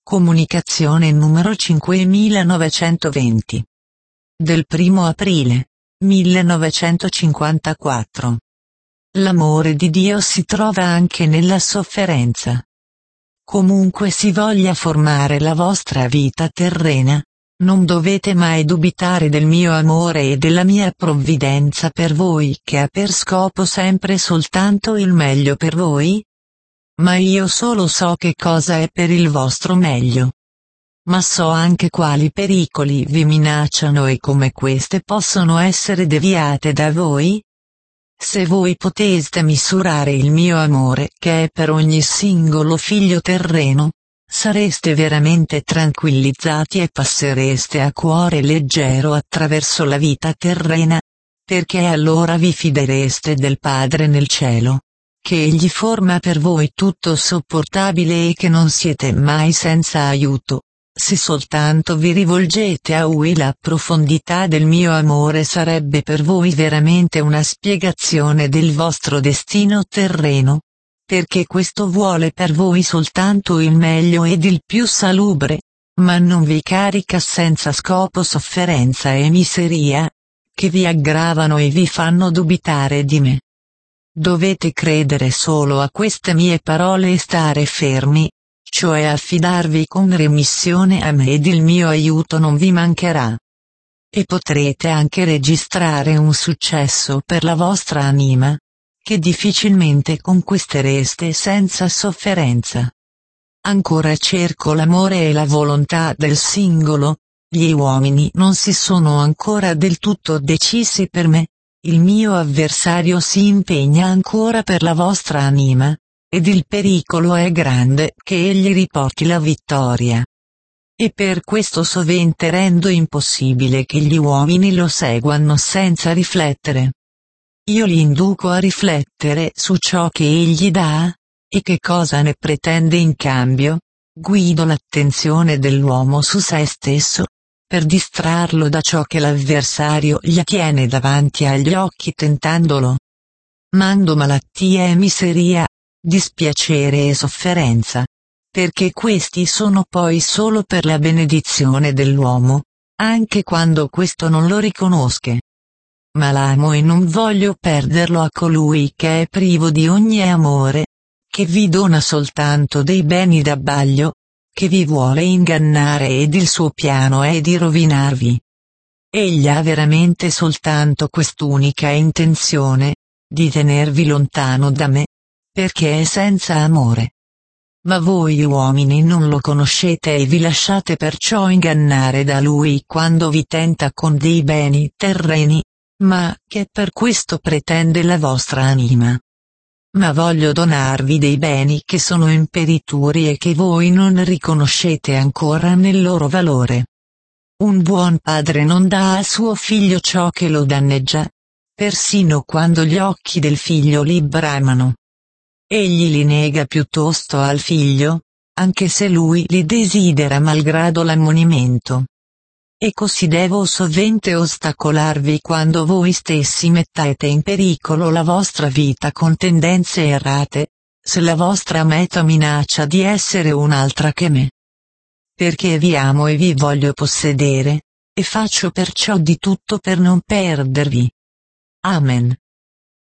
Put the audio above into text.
Comunicazione numero 5920. Del 1 aprile 1954. L'amore di Dio si trova anche nella sofferenza. Comunque si voglia formare la vostra vita terrena, non dovete mai dubitare del mio amore e della mia provvidenza per voi che ha per scopo sempre soltanto il meglio per voi. Ma io solo so che cosa è per il vostro meglio. Ma so anche quali pericoli vi minacciano e come queste possono essere deviate da voi. Se voi poteste misurare il mio amore che è per ogni singolo figlio terreno, sareste veramente tranquillizzati e passereste a cuore leggero attraverso la vita terrena, perché allora vi fidereste del Padre nel cielo, che Egli forma per voi tutto sopportabile e che non siete mai senza aiuto. Se soltanto vi rivolgete a Lui, la profondità del mio amore sarebbe per voi veramente una spiegazione del vostro destino terreno, perché questo vuole per voi soltanto il meglio ed il più salubre, ma non vi carica senza scopo sofferenza e miseria, che vi aggravano e vi fanno dubitare di me. Dovete credere solo a queste mie parole e stare fermi, cioè affidarvi con remissione a me ed il mio aiuto non vi mancherà. E potrete anche registrare un successo per la vostra anima, che difficilmente conquistereste senza sofferenza. Ancora cerco l'amore e la volontà del singolo, gli uomini non si sono ancora del tutto decisi per me. Il mio avversario si impegna ancora per la vostra anima, ed il pericolo è grande che egli riporti la vittoria. E per questo sovente rendo impossibile che gli uomini lo seguano senza riflettere. Io li induco a riflettere su ciò che egli dà, e che cosa ne pretende in cambio, guido l'attenzione dell'uomo su se stesso, per distrarlo da ciò che l'avversario gli tiene davanti agli occhi tentandolo. Mando malattia e miseria, dispiacere e sofferenza, perché questi sono poi solo per la benedizione dell'uomo, anche quando questo non lo riconosca. Ma l'amo e non voglio perderlo a colui che è privo di ogni amore, che vi dona soltanto dei beni d'abbaglio, che vi vuole ingannare ed il suo piano è di rovinarvi. Egli ha veramente soltanto quest'unica intenzione, di tenervi lontano da me, perché è senza amore. Ma voi uomini non lo conoscete e vi lasciate perciò ingannare da lui quando vi tenta con dei beni terreni, ma che per questo pretende la vostra anima. Ma voglio donarvi dei beni che sono imperituri e che voi non riconoscete ancora nel loro valore. Un buon padre non dà a suo figlio ciò che lo danneggia, persino quando gli occhi del figlio li bramano. Egli li nega piuttosto al figlio, anche se lui li desidera malgrado l'ammonimento. E così devo sovente ostacolarvi quando voi stessi mettete in pericolo la vostra vita con tendenze errate, se la vostra meta minaccia di essere un'altra che me. Perché vi amo e vi voglio possedere, e faccio perciò di tutto per non perdervi. Amen.